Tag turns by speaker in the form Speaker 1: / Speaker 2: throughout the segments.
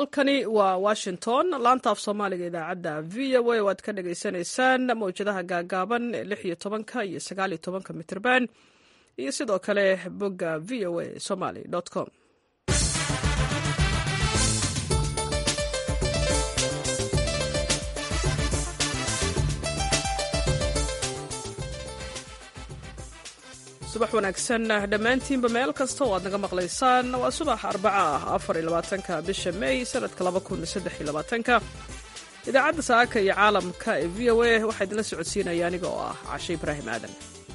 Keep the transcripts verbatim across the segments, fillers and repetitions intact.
Speaker 1: halkani waa washington laanta af soomaaliga idaacadda v o a waad ka dhagaysanaysaan mawjadaha gaagaaban ee lix iyo tobanka iyo sagaal iyo tobanka mitrban iyo sidoo kale bogga v o a somaly com. subax wanaagsan dhammaantiinba meel kasta oo aad naga maqlaysaan. waa subax arbaca ah afar iyo labaatanka bisha may sanadka laba kun saddex iyo labaatanka. idaacadda saaka iyo caalamka ee v o a waxaa idinla socodsiinaya aniga oo ah cashe ibraahim aadan.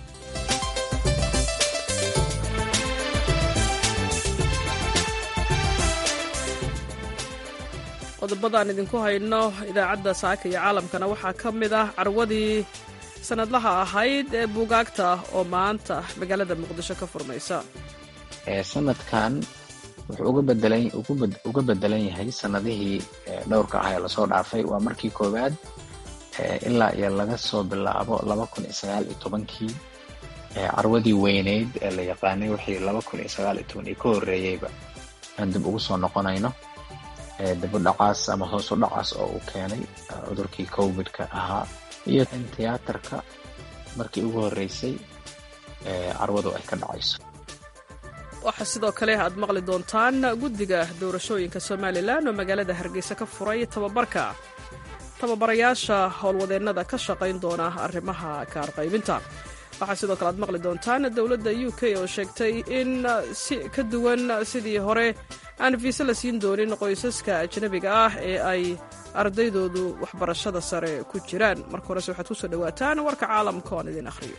Speaker 1: qodobadaan idinku hayno idaacadda saaka iyo caalamkana waxaa ka mid ah carwadii sanadlaha ahayd ee buugaagta oo maanta magaalada muqdisho ka furmaysa.
Speaker 2: sanadkan wuxuu uga bedelan yahay sanadihii dhowrka ah ee lasoo dhaafay. waa markii koowaad ilaa iyo laga soo bilaabo laba kun iyo sagaal iyo tobankii carwadii weyneyd ee la yaqaanay wixii laba kun iyo sagaal iyo toban iyo ka horreeyeyba aan dib ugu soo noqonayno. dibudhacaas ama hoosu dhacaas oo uu keenay cudurkii covidka ahaa iyo in tiyaatarka markii ugu horreysay carwadu ay ka dhacayso.
Speaker 1: waxaa sidoo kale aad maqli doontaan guddiga doorashooyinka somalilan oo magaalada hargeysa ka furay tababarka tababarayaasha howlwadeennada ka shaqayn doona arrimaha kaarqaybinta. waxaa sidoo kale aad maqli doontaan dowladda u k oo sheegtay in si ka duwan sidii hore aan fiise la siin doonin qoysaska ajnabiga ah ee ay ardaydoodu waxbarashada sare ku jiraan. marka horese waxaad ku soo dhowaataan warka caalamka oon idin akhriyo.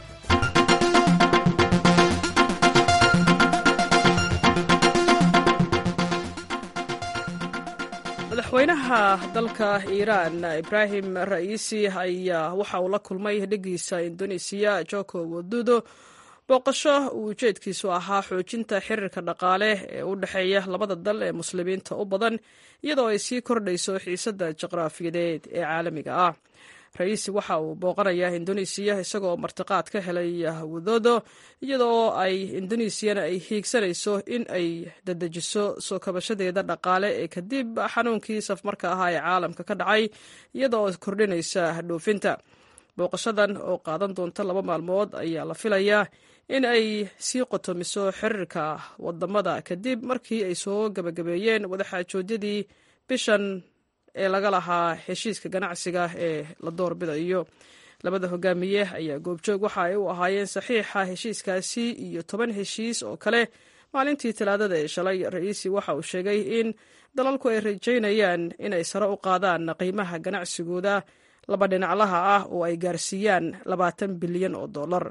Speaker 1: madaxweynaha dalka iiraan ibraahim ra'iisi ayaa waxa uu la kulmay dhigiisa indonesiya joko widodo booqasho uu ujeedkiisu ahaa xoojinta xiriirka dhaqaale ee u dhexeeya labada dal ee muslimiinta u badan iyadoo ay sii kordhayso xiisadda juqraafiyadeed ee caalamiga ah. ra'iisi waxa uu booqanayaa indonesiya isagoo martiqaad ka helay widodo iyadoo ay indonesiyana ay hiigsanayso in ay dadejiso soo kabashadeeda dhaqaale ee kadib xanuunkii safmarka ahaa ee caalamka ka dhacay iyadoo kordhinaysa dhoofinta. booqashadan oo qaadan doonta laba maalmood ayaa la filayaa in ay sii qotomiso xiriirka wadamada kadib markii ay soo gabagabeeyeen wadaxaajoodyadii bishan ee laga lahaa heshiiska ganacsiga ee la doorbidayo. labada hogaamiye ayaa goobjoog waxa ay u ahaayeen saxiixa heshiiskaasi iyo toban heshiis oo kale maalintii talaadada ee shalay. ra'iisi waxa uu sheegay in dalalku ay rajaynayaan inay sare u qaadaan qiimaha ganacsigooda laba dhinaclaha ah oo ay gaarsiiyaan labaatan bilyan oo dollar.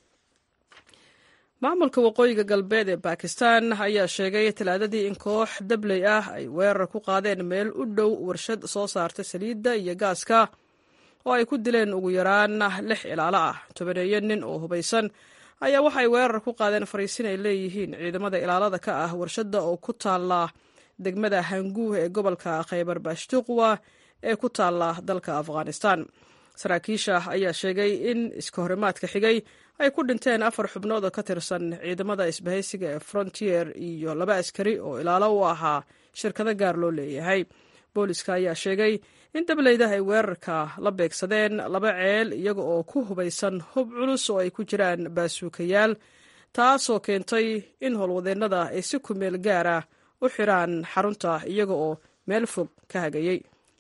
Speaker 1: maamulka waqooyiga galbeed ee bakistan ayaa sheegay talaadadii in koox dabley ah ay weerar ku qaadeen meel u dhow warshad soo saarta saliidda iyo gaaska oo ay ku dileen ugu yaraan lix ilaalo ah. tobaneeyo nin oo hubaysan ayaa waxay weerar ku qaadeen fariisin ay leeyihiin ciidamada ilaalada ka ah warshadda oo ku taalla degmada hanguuh ee gobolka khaybar bashtuqwa ee ku taalla dalka afghanistan. saraakiisha ayaa sheegay in iska horimaadka xigay ay ku dhinteen afar xubnood oo ka tirsan ciidamada isbahaysiga ee frontier iyo laba askari oo ilaalo u ahaa shirkado gaar loo leeyahay. booliska ayaa sheegay in dableyda ay weerarka la beegsadeen laba ceel iyaga oo ku hubaysan hub culus oo ay ku jiraan baasuukayaal, taasoo keentay in howlwadeennada ay si ku meel gaara u xiraan xarunta iyaga oo meel fog ka hagayey.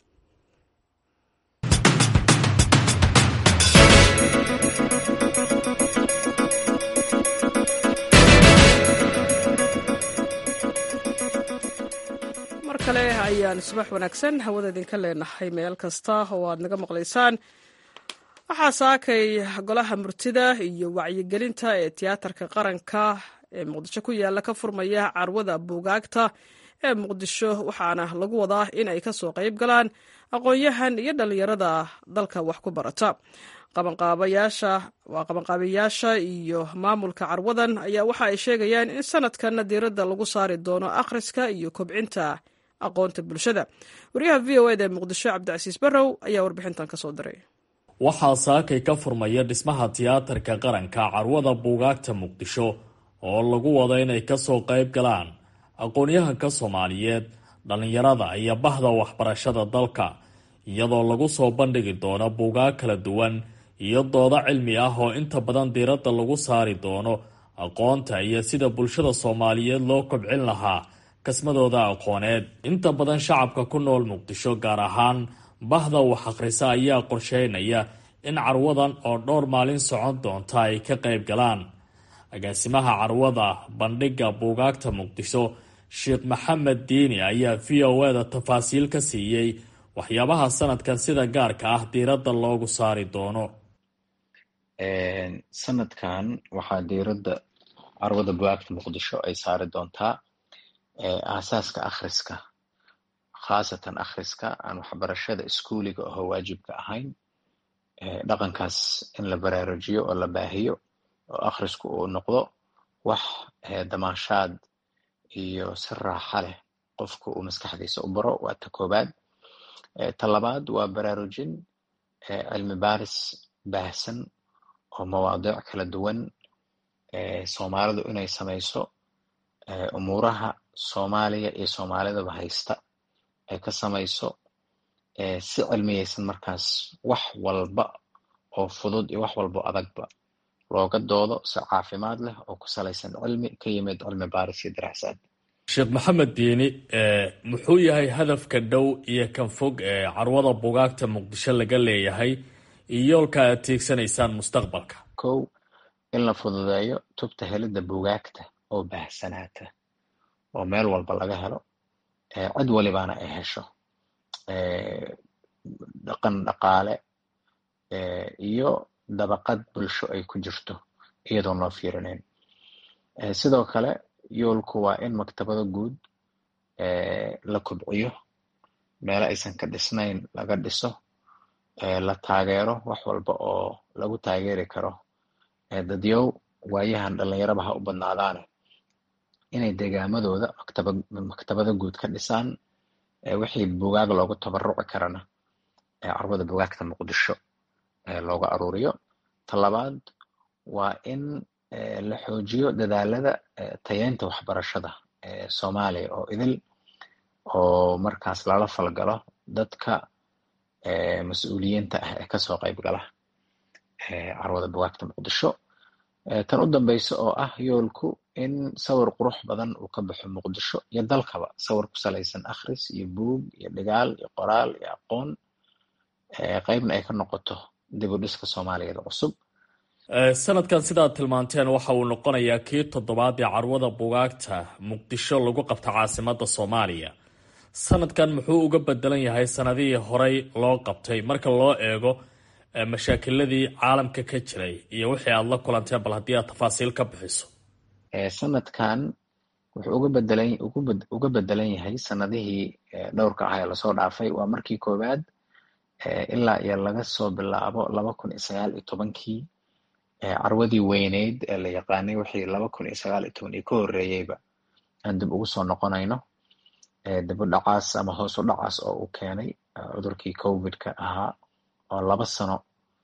Speaker 1: mar kale ayaan subax wanaagsan hawada idinka leenahay meel kasta oo aad naga maqlaysaan. waxaa saakay golaha murtida iyo wacyigelinta ee tiyaatarka qaranka ee muqdisho ku yaala ka furmaya carwada buugaagta ee muqdisho, waxaana lagu wadaa in ay ka soo qayb galaan aqoon-yahan iyo dhallinyarada dalka wax ku barata. qabanqaabayaasha waa qabanqaabayaasha iyo maamulka carwadan ayaa waxa ay sheegayaan in sanadkan diiradda lagu saari doono akhriska iyo kobcinta aqoonta bulshada. wariyaha v o eda ee muqdisho cabdicasiis barrow ayaa warbixintan ka soo diray.
Speaker 3: waxaa saakay ka furmaya dhismaha tiyaatarka qaranka carwada buugaagta muqdisho oo lagu wado inay kasoo qayb galaan aqoon-yahanka soomaaliyeed, dhallinyarada iyo bahda waxbarashada dalka iyadoo lagu soo bandhigi doono buugaag kala duwan iyo doodo cilmi ah oo inta badan diiradda lagu saari doono aqoonta iyo sida bulshada Soomaaliyeed loo kobcin lahaa kasmadooda aqooneed. Inta badan shacabka ku nool Muqdisho gaar ahaan bahda wax akhrisa ayaa qorsheynaya in carwadan oo dhowr maalin socon doonta ay ka qayb galaan. agaasimaha carwada bandhiga buugaagta Muqdisho Sheekh Maxamed Diini ayaa V O A da tafaasiil ka siiyay waxyaabaha sanadkan sida gaarka ah diiradda loogu saari doono.
Speaker 2: sanadkan waxaa diiradda carwada buugaagta Muqdisho ay saari doontaa aasaaska akhriska, khaasatan akhriska aan waxbarashada iskuuliga oo waajibka ahayn. dhaqankaas in la baraarujiyo oo la baahiyo oo akhrisku uu noqdo wax damaanshaad iyo si raaxa leh qofku uu maskaxdiisa u baro. waa ta koobaad. ta labaad waa baraarujin cilmi baaris baahsan oo mawaadiic kala duwan Soomaalidu inay samayso umuuraha Soomaaliya iyo Soomaalidaba haysta ay ka samayso si cilmiyeysan, markaas wax walba oo fudud iyo wax walba oo adagba looga doodo si caafimaad leh oo ku salaysan cilmi ka yimid cilmi baaris iyo daraasaad.
Speaker 3: Sheekh Maxamed Diini, muxuu yahay hadafka dhow iyo kan fog ee carwada buugaagta Muqdisho laga leeyahay iyo yoolka aad tiigsanaysaan mustaqbalka?
Speaker 2: Kow, in la fududeeyo tubta helidda buugaagta oo baahsanaata oo meel walba laga helo, cid walibana ay hesho, dhaqan dhaqaale iyo dabaqad bulsho ay ku jirto iyadoon loo fiirinayn. sidoo kale yoolku waa in maktabado guud la kobciyo, meelo aysan ka dhisnayn laga dhiso, la taageero wax walba oo lagu taageeri karo dadyow waayahan dhallinyaraba ha u badnaadaane inay deegaamadooda maktabado guud ka dhisaan. wixii buugaag loogu tabaruci karana carwada buugaagta Muqdisho looga aruuriyo. ta labaad waa in la xoojiyo dadaalada tayeynta waxbarashada Soomaaliya oo idil, oo markaas lala falgalo dadka mas-uuliyiinta ah ee kasoo qayb gala carwada buugaagta Muqdisho. tan u dambeysa oo ah yoolku in sawir qurux badan uu ka baxo Muqdisho iyo dalkaba, sawir ku salaysan akhris iyo buug iyo dhigaal iyo qoraal iyo aqoon, qaybna ay ka noqoto dib u dhiska Soomaaliyeed cusub.
Speaker 3: sanadkan sidaad tilmaanteen waxa uu noqonayaa kii toddobaad ee carwada buugaagta Muqdisho lagu qabta caasimadda Soomaaliya. sanadkan muxuu uga bedelan yahay sanadihii horey loo qabtay marka loo eego mashaakiladii caalamka ka jiray iyo wixii aad la kulanteen? bal haddii aad tafaasiil ka bixiso.
Speaker 2: sanadkan wuxuu uga bedelan uga bedelan yahay sanadihii dhowrka ah ee lasoo dhaafay. waa markii koowaad ilaa iyo laga soo bilaabo laba kun iyo sagaal iyo tobankii carwadii weyneyd ee la yaqaanay wixii laba kun iyo sagaal iyo toban iyo ka horreeyeyba aan dib ugu soo noqonayno. dib u dhacaas ama hoos u dhacaas oo uu keenay cudurkii covidka ahaa oo laba sano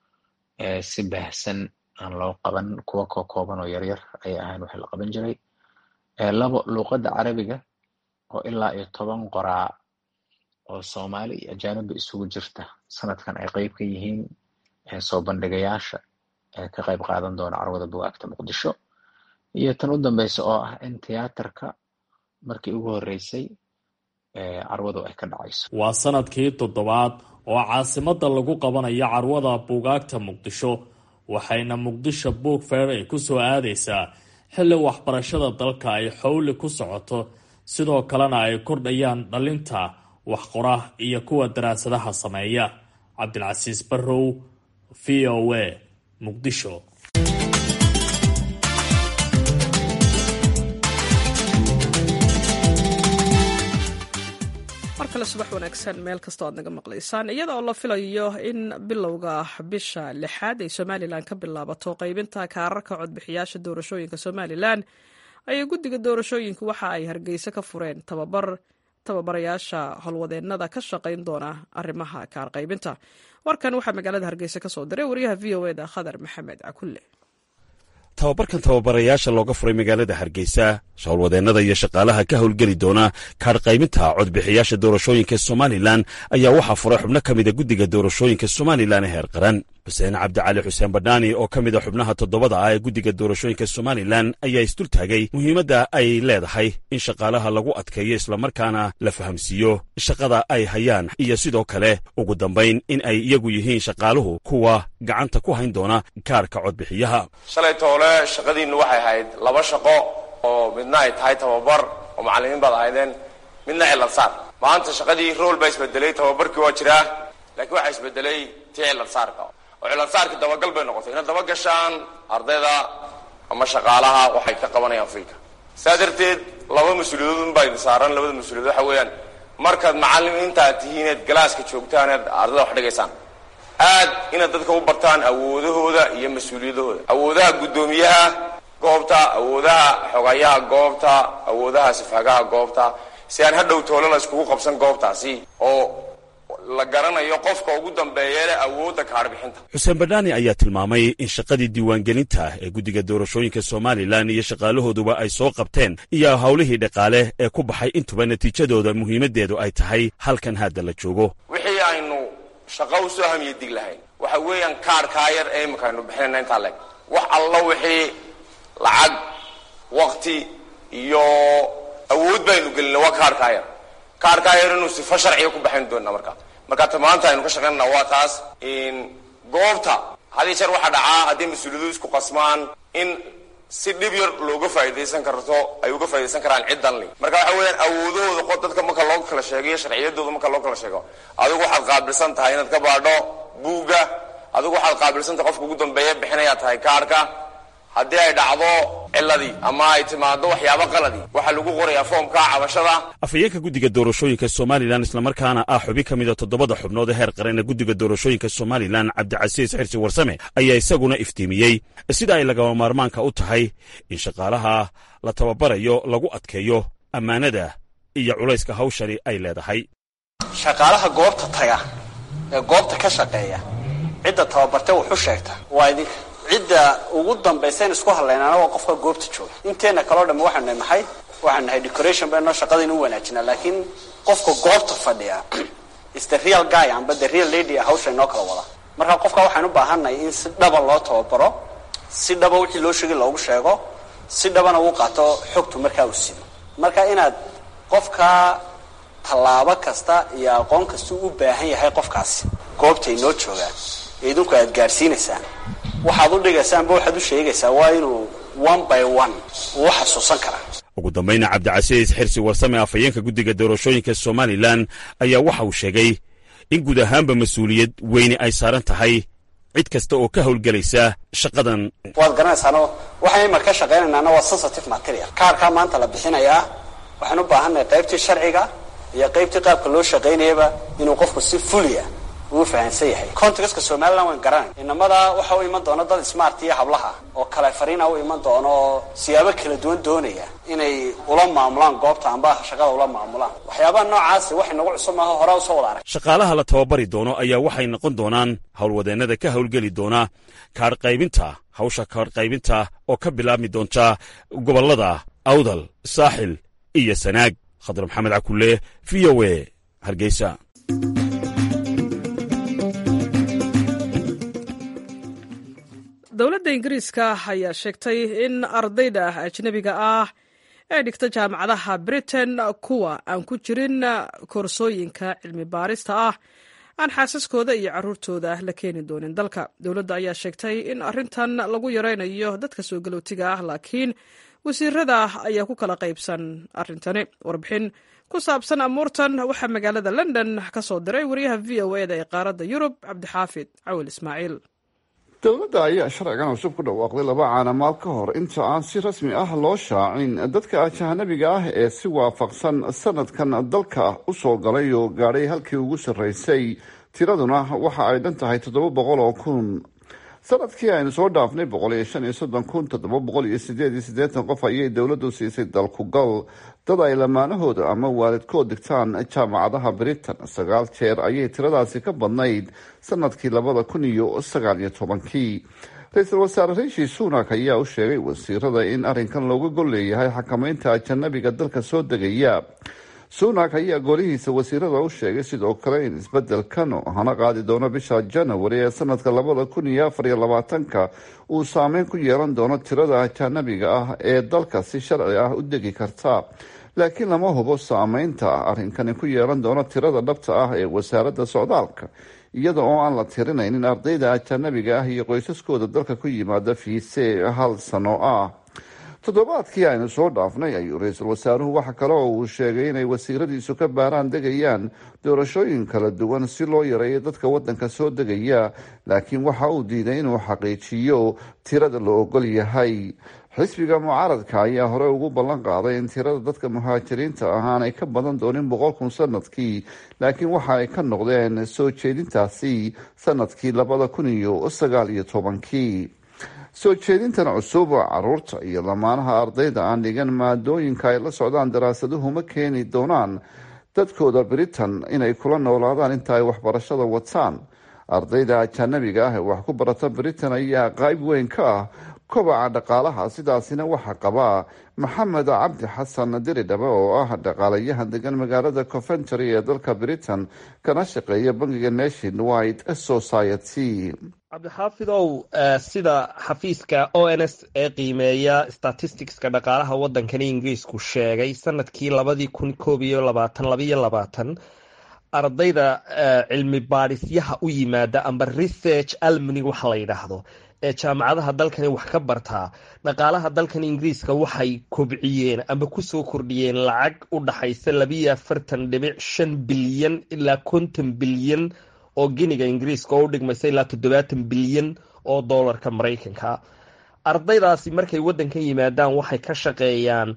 Speaker 2: si baahsan aan loo qaban, kuwa koo kooban oo yaryar ayay ahayn wixii la qaban jiray. labo, luuqadda carabiga oo ilaa iyo toban qoraa oo Soomaali iyo ajaanibba isugu jirta sanadkan ay qayb ka yihiin soo bandhigayaasha ka qayb qaadan doona carwada buugaagta Muqdisho. iyo tan u dambeysa oo ah in tiyaatarka markii ugu horreysay carwadu ay ka dhacayso.
Speaker 3: waa sanadkii toddobaad oo caasimadda lagu qabanayo carwada buugaagta Muqdisho, waxayna Muqdisho Book Fair ay ku soo aadaysaa xilli waxbarashada dalka ay xowli ku socoto, sidoo kalena ay kordhayaan dhalinta wax qora iyo kuwa daraasadaha sameeya. Cabdilcasiis Barrow, V O A, Muqdisho.
Speaker 1: markale subax wanaagsan meel kastoo aad naga maqlaysaan. iyada oo la filayo in bilowga bisha lixaad ay Somalilan ka bilaabato qaybinta kaararka codbixiyaasha doorashooyinka Somalilan, ayaa guddiga doorashooyinka waxa ay Hargeysa ka fureen tababar tababarayaasha howlwadeennada ka shaqayn doona arrimaha kaar qaybinta. warkan waxaa magaalada Hargeysa ka soo diray wariyaha V O A da Khadar Maxamed Cakulle.
Speaker 4: tababarkan tababarayaasha looga furay magaalada hargeysa howlwadeennada iyo shaqaalaha ka howlgeli doona kaadh qayminta codbixiyaasha doorashooyinka somalilan ayaa waxaa furay xubno ka mida guddiga doorashooyinka somalilan ee heer qaran xuseen cabdicali xuseen badhaani oo ka mida xubnaha toddobada ah ee guddiga doorashooyinka somalilan ayaa isdultaagay muhiimadda ay leedahay in shaqaalaha lagu adkeeyo islamarkaana la fahamsiiyo shaqada ay hayaan iyo sidoo kale ugu dambayn in ay iyagu yihiin shaqaaluhu kuwa gacanta ku hayn doona kaarhka codbixiyaha
Speaker 5: shalay toole shaqadiinnu waxay ahayd laba shaqo oo midna ay tahay tababar oo macallimiin baad ahaydeen midna cilad saar maanta shaqadii rool baa isbedelay tababarkii waa jiraa laakiin waxaa isbedelay tii cilad saarka oo cilad saarkii dabagal bay noqotay inaad daba gashaan ardayda ama shaqaalaha waxay ka qabanayaan fiilka saa darteed laba mas-uuliyadoodun baa idin saaran labada mas-uuliyadood waxa weeyaan markaad macallimiinta aad tihiin inaad galaaska joogtaan inaad ardayda wax dhigaysaan aad inaad dadka u bartaan awoodahooda iyo mas-uuliyadahooda awoodaha guddoomiyaha goobta awoodaha xogayaha goobta awoodaha sifagaha goobta si aan hadhow toolana iskugu qabsan goobtaasi oo la garanayo qofka ugu dambeeya leh awoodda kaarbixinta
Speaker 4: xuseen badhaani ayaa tilmaamay in shaqadii diiwaangelinta ee guddiga doorashooyinka somalilan iyo shaqaalahooduba ay soo qabteen iyo howlihii dhaqaale ee ku baxay intuba natiijadooda muhiimaddeedu ay tahay halkan hadda la joogo
Speaker 5: wixii aynu shaqo u soo hamiye dig lahayn waxa weeyaan kaarhkaa yar ee imika aynu bixinayna intaa leeg wax alla wixii lacag wakti iyo awood baynu gelina waa kaarhkaa yar kaarhkaa yar inuu sifo sharciga ku baxayn doonaa markaa marka ta maanta aynu ka shaqaynana waa taas in goobta hadii jeer waxaa dhacaa haddii mas-uuliyadu isku qasmaan in si dhib yar looga faa'idaysan karto ay uga faa'idaysan karaan ciddan li marka waxa weeyaan awoodahooda dadka marka loo kala sheegayo sharciyadooda marka loo kala sheego adigu waxaad qaabilsan tahay inaad ka baadho buugga adigu waxaad qaabilsan tahay qofka ugu dambeeya bixinayaa tahay kaarhka haddii ay dhacdo ciladii ama ay timaado waxyaabo qaladii waxaa lagu qorayaa foomka cabashada
Speaker 4: afhayeenka guddiga doorashooyinka somalilan islamarkaana ah xubin ka mida toddobada xubnood ee heer qaran ee guddiga doorashooyinka somalilan cabdicasiis xirsi warsame ayaa isaguna iftiimiyey sida ay lagama maarmaanka u tahay in shaqaalaha la tababarayo lagu adkeeyo ammaanada iyo culayska hawshani ay leedahay
Speaker 6: shaqaalaha goobta taga ee goobta ka shaqeeya cidda tababartay wuxuu sheegta waa idinka cidda ugu dambaysayn isku hadlaynaana waa qofka goobta jooga inteena kaloo dhamme waxaanu nahay maxay waxaanu nahay decoration baynoo shaqadaynu u wanaajinaa laakiin qofka goobta fadhiya is the real guy amba the real lady hawsha inoo kala wada marka qofka waxaan u baahannahay in si dhaba loo tababaro si dhaba wixii loo sheegay loogu sheego si dhabana uu qaato xogtu markaa uu sido marka inaad qofka tallaabo kasta iyo aqoon kasta u baahan yahay qofkaasi goobta inoo joogaa idinku aad gaarsiinaysaan waxaad u dhigaysaanba waxaad u sheegaysaa waa inuu one by one uu xasuusan karaa
Speaker 4: ugu dambayna cabdicasiis xirsi warsame afhayeenka guddiga doorashooyinka somalilan ayaa waxa uu sheegay in guud ahaanba mas-uuliyad weyne ay saaran tahay cid kasta oo ka howlgelaysa shaqadan
Speaker 6: waad garanaysaano waxaan imar ka shaqaynaynaana waa sensitive material kaarkaa maanta la bixinayaa waxaan u baahannahay qaybtii sharciga iyo qaybtii qaabka loo shaqaynayaba inuu qofku si fuliya uu fahansan yahay contextka somalilan waan garanay inamada waxa u iman doona dad smart iyo hablaha oo kale fariina u iman doono oo siyaabo kala duwan doonaya inay ula maamulaan goobta amba shaqada ula maamulaan waxyaabaha noocaasi waxay nagu cusub maaha hore u soo wada arag
Speaker 4: shaqaalaha la tababari doono ayaa waxay noqon doonaan howlwadeennada ka howlgeli doona kaadh qaybinta hawsha kaadh qaybinta oo ka bilaabmi doonta gobollada awdal saaxil iyo sanaag khadar maxamed cakulle v o a hargeysa
Speaker 1: dowladda ingiriiska ayaa sheegtay in ardayda ajnebiga ah ee dhigta jaamacadaha britain kuwa aan ku jirin koorsooyinka cilmi baarista ah aan xaasaskooda iyo caruurtooda la keeni doonin dalka dowladda ayaa sheegtay in arrintan lagu yaraynayo dadka soo galootiga ah laakiin wasiirada ayaa ku kala qaybsan arrintani warbixin ku saabsan amuurtan waxaa magaalada london ka soo diray wariyaha v o eda ee qaaradda yurub cabdixaafid cawil ismaaciil
Speaker 7: dowladda ayaa sharcigan cusub ku dhawaaqday laba caanamaal ka hor inta aan si rasmi ah loo shaacin dadka ajanabiga ah ee si waafaqsan sanadkan dalka u soo galay oo gaadhay halkii ugu sarreysay tiraduna waxa ay dhan tahay toddoba boqol oo kun sanadkii aynu soo dhaafnay boqol iyo shan iyo soddon kun toddoba boqol iyo sideed iyo siddeetan qof ayay dowladdu siisay dalku gal dad ay lamaanahooda ama waalidkood dhigtaan jaamacadaha britain sagaal jeer ayay tiradaasi ka badnayd sanadkii labada kun iyo sagaal iyo tobankii ra-iisul wasaare riishi sunak ayaa u sheegay wasiirada in arrinkan looga gol leeyahay xakameynta ajanabiga dalka soo degaya. sunak ayaa golihiisa wasiirada u sheegay sidoo kale in isbedelkan hana qaadi doono bisha janawari ee sanadka labada kun iyo afar iyo labaatanka uu saameyn ku yeelan doono tirada ajanabiga ah ee dalka si sharci ah u degi karta, laakiin lama hubo saameynta arrinkani ku yeelan doono tirada dhabta ah ee wasaaradda socdaalka, iyada oo aan la tirinaynin ardayda ajanabiga ah iyo qoysaskooda dalka ku yimaada fiise hal sano ah. toddobaadkii aynu soo dhaafnay ayuu ra-iisul wasaaruhu waxa kale oo uu sheegay inay wasiiradiisu ka baaraan degayaan doorashooyin kala duwan si loo yareeyo dadka wadanka soo degaya, laakiin waxa uu diiday inuu xaqiijiyo tirada la ogol yahay. xisbiga mucaaradka ayaa hore ugu ballan qaaday in tirada dadka muhaajiriinta ah aanay ka badan doonin boqol kun sanadkii, laakiin waxa ay ka noqdeen soo jeedintaasi sanadkii labada kun iyo sagaal iyo tobankii. soo jeedintan cusub caruurta iyo lamaanaha ardayda aan dhigan maadooyinka ay la socdaan daraasaduhu ma keeni doonaan dadkooda Britain inay kula noolaadaan inta ay waxbarashada wataan. ardayda ajanabiga ah ee wax ku barata Britain ayaa qayb weyn ka ah kobaca dhaqaalaha, sidaasina waxaa qabaa maxamed cabdi xasan diridhabe oo ah dhaqaalayahan degan magaalada Coventry ee dalka Britain kana shaqeeya bangiga Nationwide Society.
Speaker 8: cabdixaafidow, sida xafiiska o n s ee qiimeeya statisticska dhaqaalaha wadankani ingiriisku sheegay sanadkii labadii kun koob iyo labaatan labiyo labaatan ardayda cilmi baadhisyaha u yimaada amba research almany waxa la yidhaahdo ee jaamacadaha dalkani wax ka bartaa dhaqaalaha dalkan ingiriiska waxay kobciyeen ama kusoo kordhiyeen lacag u dhaxaysa labiyo afartan dhibic shan bilyan ilaa konton bilyan oo giniga ingiriiska oo u dhigmaysa ilaa toddobaatan bilyan oo doolarka maraykanka. ardaydaasi markay wadankan yimaadaan waxay ka shaqeeyaan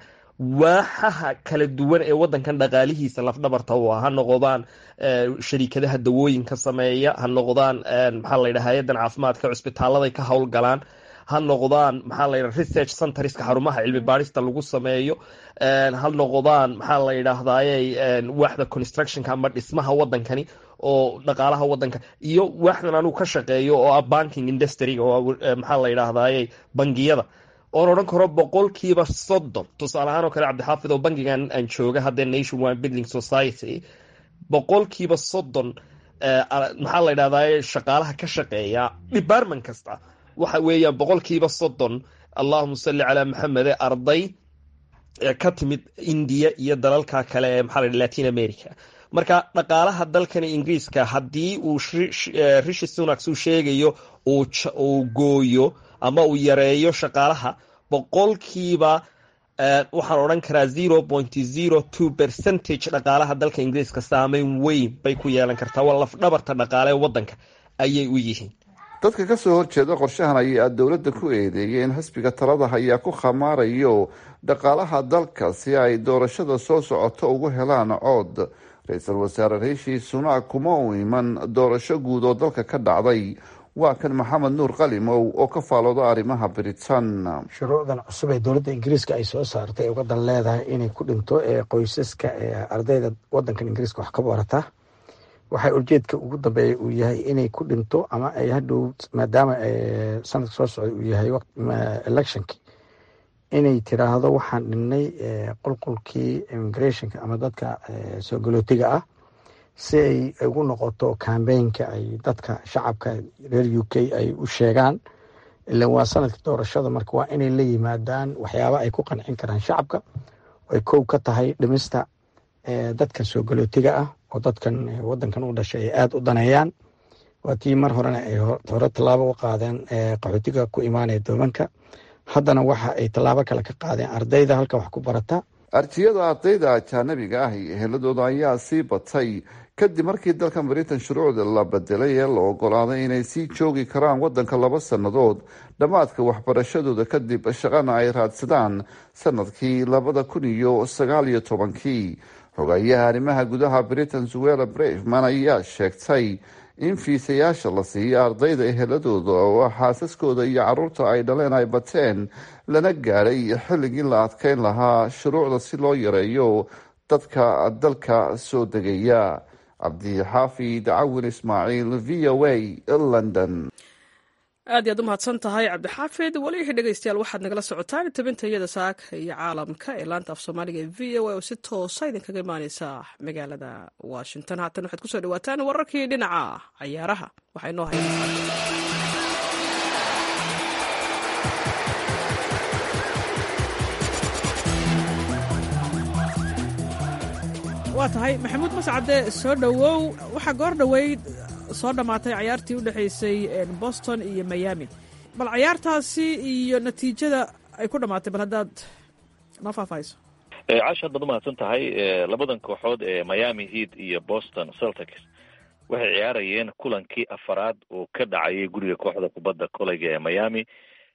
Speaker 8: waaxaha kala duwan ee wadankan dhaqaalihiisa lafdhabarta u ah, ha noqdaan shariikadaha dawooyinka sameeya, ha noqdaan maxaa la yidhaha hay-adan caafimaadka cusbitaaladay ka howlgalaan, ha noqdaan maxaa la yidhaha research centerska xarumaha cilmi baadhista lagu sameeyo, ha noqdaan maxaa la yidhaahdaye waaxda constructionka ama dhismaha wadankani oo dhaqaalaha wadanka, iyo waaxdan anuu ka shaqeeyo oo ah banking industryga oo maxaa la yidhaahdaye bangiyada oon odhan karo boqolkiiba soddon. tusaale ahaan oo kale cabdixaafid oo bangigan aan jooga haddee Nationwide Building Society boqolkiiba soddon maxaa la yidhahdaye shaqaalaha ka shaqeeya department kasta waxa weeyaan boqolkiiba soddon allahuma salli calaa maxamed ee arday ka timid India iyo dalalka kale ee maxaa la yidhaha Latin America. marka dhaqaalaha dalkan ingiriiska haddii uu Rishi Sunak uu sheegayo uu gooyo ama uu yareeyo shaqaalaha boqolkiiba waxaan odhan karaa zero point zero two percentage dhaqaalaha dalka ingiriiska saameyn weyn bay ku yeelan kartaa. waa lafdhabarta dhaqaale wadanka ayay u yihiin.
Speaker 7: dadka kasoo horjeeda qorshahan ayaa dowladda ku eedeeyay in xisbiga talada ayaa ku khamaarayo dhaqaalaha dalka si ay doorashada soo socoto ugu helaan cod. ra-iisul wasaare riishi sunak kuma uu iman doorasho guud oo dalka ka dhacday. waa kan maxamed nuur qalimow oo ka faalooda arrimaha Britain.
Speaker 9: shuruucdan cusub ee dowladda ingiriiska ay soo saartay uga dan leedahay inay ku dhinto ee qoysaska ee ardayda wadankan ingiriiska wax ka barata waxay ujeedka ugu dambeeya uu yahay inay ku dhinto ama ay hadhow maadaama sanadka soo socday uu yahay electionki inay tiraahdo waxaan dhinnay qulqulkii immigrationka ama dadka soo galootiga ah si ay ugu noqoto kambeynka ay dadka shacabka reer U K ay u sheegaan. ilan waa sanadka doorashada, marka waa inay la yimaadaan waxyaaba ay ku qancin karaan shacabka. ay kow ka tahay dhimista dadka soo galootiga ah oo dadkan wadankan u dhashay ay aada u daneeyaan. waa tii mar horena ay hore tallaabo u qaadeen qaxootiga ku imaanaya doomanka, haddana waxa ay tallaabo kale ka qaadeen ardayda halka wax ku barata.
Speaker 7: arjiyada ardayda ajanabiga ah iyo eheladooda ayaa sii batay kadib markii dalkan Britain shuruucda la bedelay ee la ogolaaday inay sii joogi karaan wadanka laba sannadood dhammaadka waxbarashadooda kadib shaqana ay raadsadaan sanadkii labada kun iyo sagaal iyo tobankii. xogayaha arrimaha gudaha Britain Suella Braverman ayaa sheegtay in fiisayaasha la siiyo ardayda eheladooda oo xaasaskooda iyo caruurta ay dhaleen ay bateen lana gaaray xilligii la adkeyn lahaa shuruucda si loo yareeyo dadka dalka soo degaya. cabdixaafid cawin ismaaciil v o a London.
Speaker 1: aad iyaad u mahadsan tahay cabdixaafid weli dhegeystayaal waxaad nagala socotaan tabinta iyada saaka iyo caalamka ee laanta af soomaaliga ee v o a oo si toosa idinkaga imaaneysa magaalada washington. haatan waxaad kusoo dhawaataan wararkii dhinaca cayaaraha waxaa inoo hay waa tahay maxamuud mascade soo dhowow. waxaa goor dhoweyd soo dhammaatay cayaartii u dhexaysay boston iyo miami. bal cayaartaasi iyo natiijada ay ku dhammaatay bal haddaad noo faahfaahayso.
Speaker 10: caasha haddaad umahadsan tahay labadan kooxood ee miami heat iyo boston celtics waxay ciyaarayeen kulankii afaraad oo ka dhacayay guriga kooxda kubadda koleyga ee miami.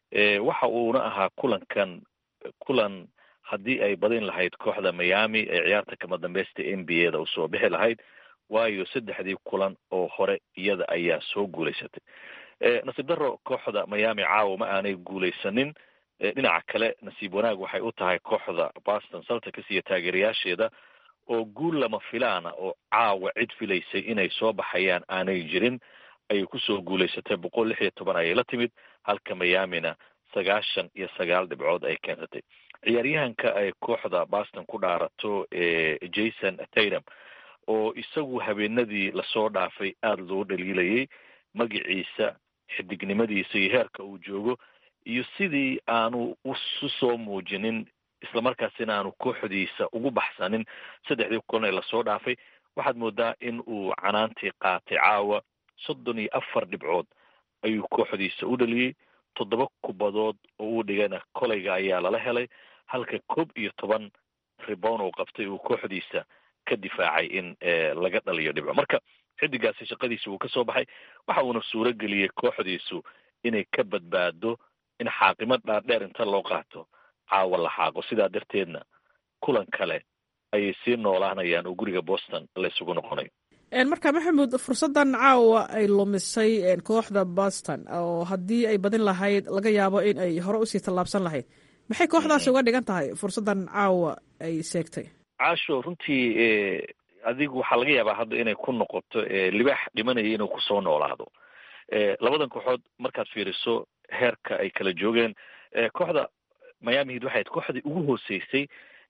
Speaker 10: waxa uuna ahaa kulankan kulan haddii ay badin lahayd kooxda miami ee ciyaarta kama dambeysta n b a da usoo bixi lahayd, waayo saddexdii kulan oo hore iyada ayaa soo guulaysatay. nasiib daro kooxda miami caawa ma aanay guulaysanin. dhinaca kale nasiib wanaag waxay u tahay kooxda boston celtics iyo taageerayaasheeda oo guul lama filaana oo caawa cid filaysay inay soo baxayaan aanay jirin ayay kusoo guulaysatay. boqol lix iyo toban ayay la timid, halka miamina sagaashan iyo sagaal dhibcood ay keensatay. ciyaaryahanka ay kooxda boston ku dhaarato ee jason tatum oo isagu habeenadii lasoo dhaafay aada loo dhaliilayay magaciisa, xidignimadiisa iyo heerka uu joogo iyo sidii aanu usu soo muujinin islamarkaasina aanu kooxdiisa ugu baxsanin saddexdii kulan ee lasoo dhaafay. waxaad moodaa in uu canaantii qaatay caawa. soddon iyo afar dhibcood ayuu kooxdiisa u dhaliyey, toddoba kubadood oo uu dhigana koleyga ayaa lala helay, halka koob iyo toban ribon uu qabtay uu kooxdiisa ka difaacay in laga dhaliyo dhibco. marka xidigaasi shaqadiisa uu ka soo baxay, waxa uuna suuro geliyey kooxdiisu inay ka badbaado in xaaqimo dhaadheer inta loo qaato caawa la xaaqo. sidaa darteedna kulan kale ayay sii noolaanayaan oo guriga boston la isugu noqonayo.
Speaker 1: marka maxamuud, fursaddan caawa ay lumisay kooxda boston oo haddii ay badin lahayd laga yaabo in ay hore usii tallaabsan lahayd, maxay kooxdaasi uga dhigan tahay fursaddan caawa ay seegtay?
Speaker 10: caasho runtii adigu waxaa laga yaabaa hadda inay ku noqoto libaax dhimanaya inuu kusoo noolaado. labadan kooxood markaad fiiriso heerka ay kala joogeen, kooxda miami heat waxay kooxdii ugu hooseysay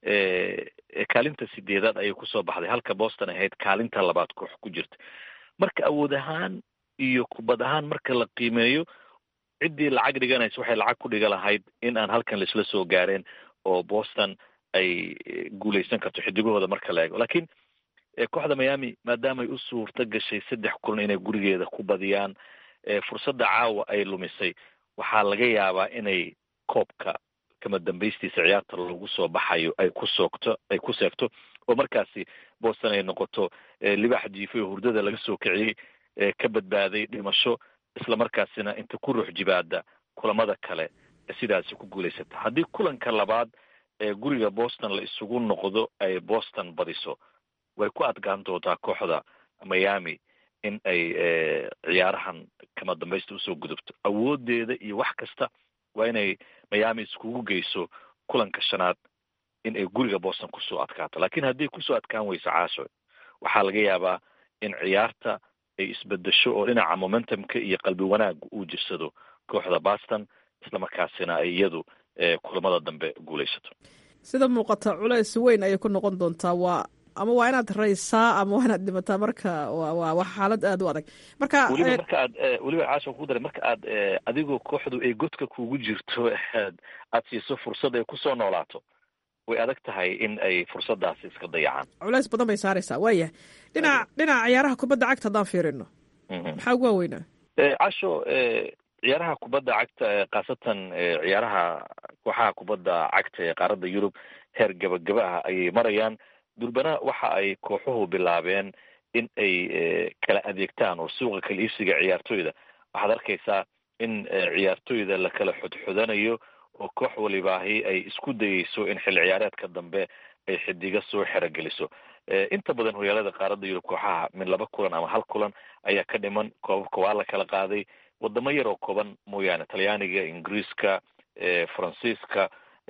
Speaker 10: kaalinta sideedaad ayay kusoo baxday, halka boston ahayd kaalinta labaad koox ku jirta. marka awood ahaan iyo kubad ahaan marka la qiimeeyo, ciddii lacag dhiganaysa waxay lacag ku dhiga lahayd in aan halkan laisla soo gaareen oo boston ay guulaysan karto xidigahooda marka la eego. laakiin kooxda miami maadaamay u suurta gashay saddex kulan inay gurigeeda ku badiyaan, fursadda caawa ay lumisay, waxaa laga yaabaa inay koobka kama dambaystiisa ciyaarta lagu soo baxayo ay ku soogto ay ku seegto oo markaasi boston ay noqoto libaax jiifay oo hurdada laga soo kiciyey, ka badbaaday dhimasho, islamarkaasina inta ku ruux jibaada kulamada kale sidaasi ku guulaysata. haddii kulanka labaad ee guriga boston la isugu noqdo ay boston badiso, way ku adgaan doontaa kooxda miami in ay ciyaarahan kama dambaysta usoo gudubto. awoodeeda iyo wax kasta waa inay miami iskugu geyso kulanka shanaad in ay guriga boston kusoo adkaato. laakiin haddii kusoo adkaan weyso caasho, waxaa laga yaabaa in ciyaarta ay isbedesho oo dhinaca momentumka iyo qalbi wanaag uu jirsado kooxda boston, islamarkaasina ay iyadu kulamada dambe guulaysato.
Speaker 1: sida muuqata culays weyn ayay ku noqon doontaa. waa ama waa inaad raysaa ama waa inaad dhimataa. marka waa waa xaalad aada u adag. marka
Speaker 10: weliba marka aad weliba caasha ku daray marka aad adigoo kooxdu ay godka kugu jirto aad siiso fursad ay kusoo noolaato, way adag tahay in ay fursadaasi iska dayacaan.
Speaker 1: culays badan bay saaraysaa. waayahay dhinaca dhinaca ciyaaraha kubadda cagta haddaan fiirino, maxaa ugu waaweynaa?
Speaker 10: casho ciyaaraha kubadda cagta khaasatan ciyaaraha kooxaha kubadda cagta ee qaaradda yurub heer gabagaba ah ayay marayaan. durbana waxa ay kooxuhu bilaabeen in ay kala adeegtaan oo suuqa kala iibsiga ciyaartoyda. waxaad arkaysaa in ciyaartoyda la kala xudxudanayo oo koox walibaahi ay isku dayeyso in xilli ciyaareedka dambe ay xidiga soo xerogeliso. inta badan horyaalada qaaradda yurub kooxaha min laba kulan ama hal kulan ayaa ka dhiman. koobabka waa la kala qaaday, wadamo yar oo kooban mooyaane. talyaaniga, ingiriiska, faransiiska,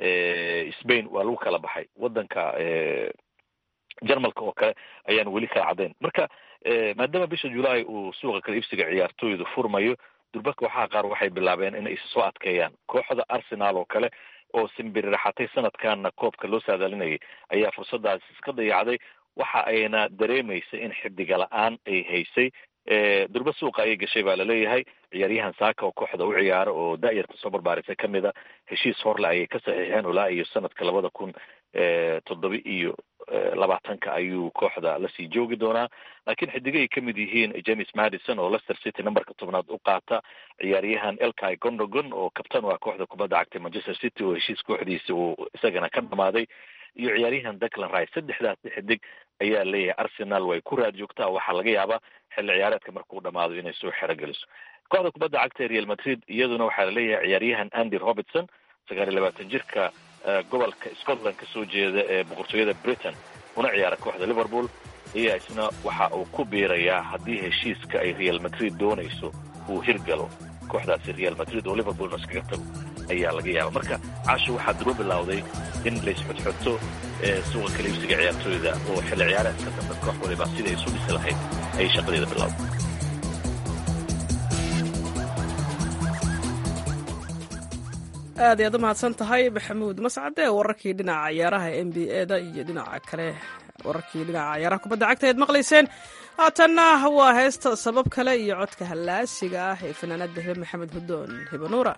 Speaker 10: spain waa lagu kala baxay. wadanka jarmalka oo kale ayaan weli kala caddayn. marka maadaama bisha julaay uu suuqa kala iibsiga ciyaartooydu furmayo, durba kooxaha qaar waxay bilaabeen inay is soo adkeeyaan. Kooxda Arsenal oo kale oo simbiriraxatay sanadkanna koobka loo saadalinayay ayaa fursadaas iska dayacday, waxa ayna dareemaysay in xidiga la-aan ay haysay. durba suuqa ayay gashay baa laleeyahay. ciyaaryahan Saka oo kooxda u ciyaara oo daayarta soo barbaarisay kamida heshiis horle ayay ka saxiixeen ilaa iyo sanadka labada kun toddoba iyo labaatanka ayuu kooxda lasii joogi doonaa. laakiin xidigay kamid yihiin James Maddison oo Leicester City numberka tobnaad u qaata, ciyaaryahan Ilkay Gundogan oo kabtan waa kooxda kubadda cagta Manchester City oo heshiis kooxdiisa uu isagana ka dhamaaday, iyo ciyaaryahan Declan Rice. saddexdaas xidig ayaa leeyahay Arsenal way ku raad joogtaa, waxaa laga yaabaa xilli ciyaareedka markuu dhamaado inay soo xero geliso. kooxda kubadda cagta Real Madrid iyaduna waxaa laleeyahay ciyaaryahan Andy Robertson sagaal iyo labaatan jirka gobolka Scotland kasoo jeeda ee boqortooyada Britain una ciyaara kooxda Liverpool ayaa isna waxa uu ku biirayaa haddii heshiiska ay Real Madrid doonayso uu hirgalo. kooxdaasi Real Madrid oo Liverpool iskaga tago ayaa laga yaabaa. marka caasho waxaa dib u bilowday in la isxodxoto suuqa kala iibsiga ciyaartooyda oo xilli ciyaareedka dambe koox waliba sidai isu dhisi lahayd ay shaqadeeda bilowday.
Speaker 1: aad ayaad u mahadsan tahay maxamuud mascade. wararkii dhinaca ciyaaraha n b a da iyo dhinaca kale wararkii dhinaca ciyaaraha kubadda cagta ayaad maqlayseen. haatanna waa heesta sabab kale iyo codka hallaasiga ah ee fanaanada hebe maxamed hudoon hibanuura.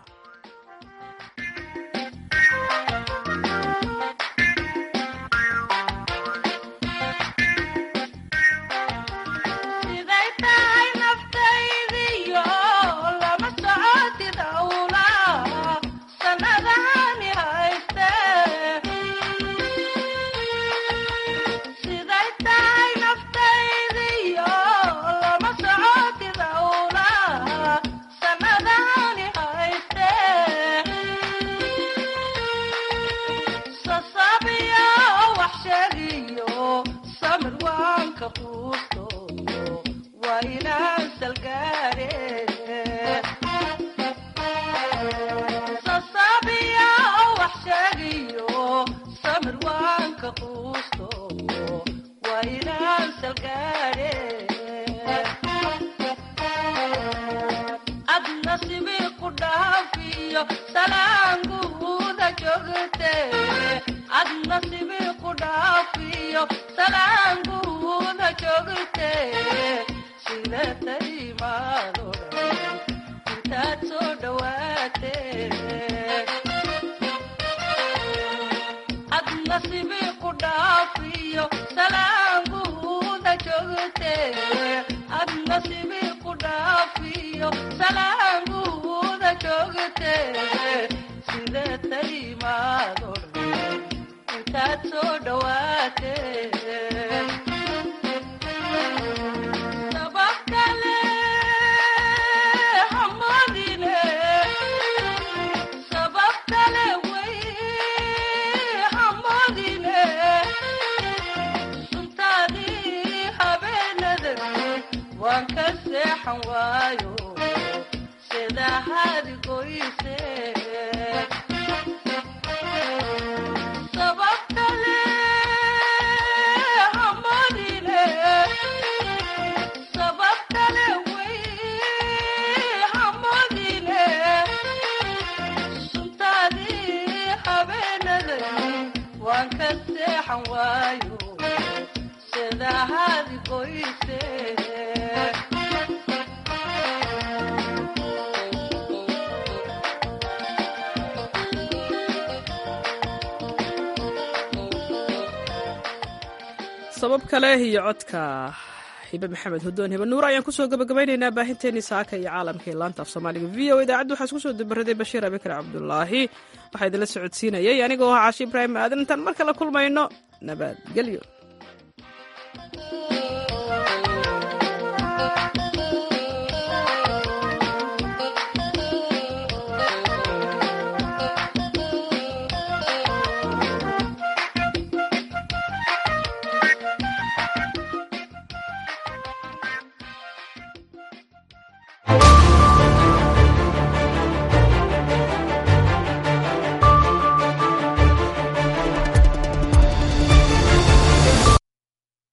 Speaker 1: sabab kale iyo codka hibe maxamed hudoon hibanuur ayaan kusoo gabagabaynaynaa baahinteennii saaka iyo caalamka ee laanta af soomaaliga v o idaacaddu waxaa isku soo dabaraday bashiir abikar cabdulaahi waxaa idinla socodsiinayay anigoo ah caashi ibraahim aadan intaan mar kale kulmayno nabadgelyo.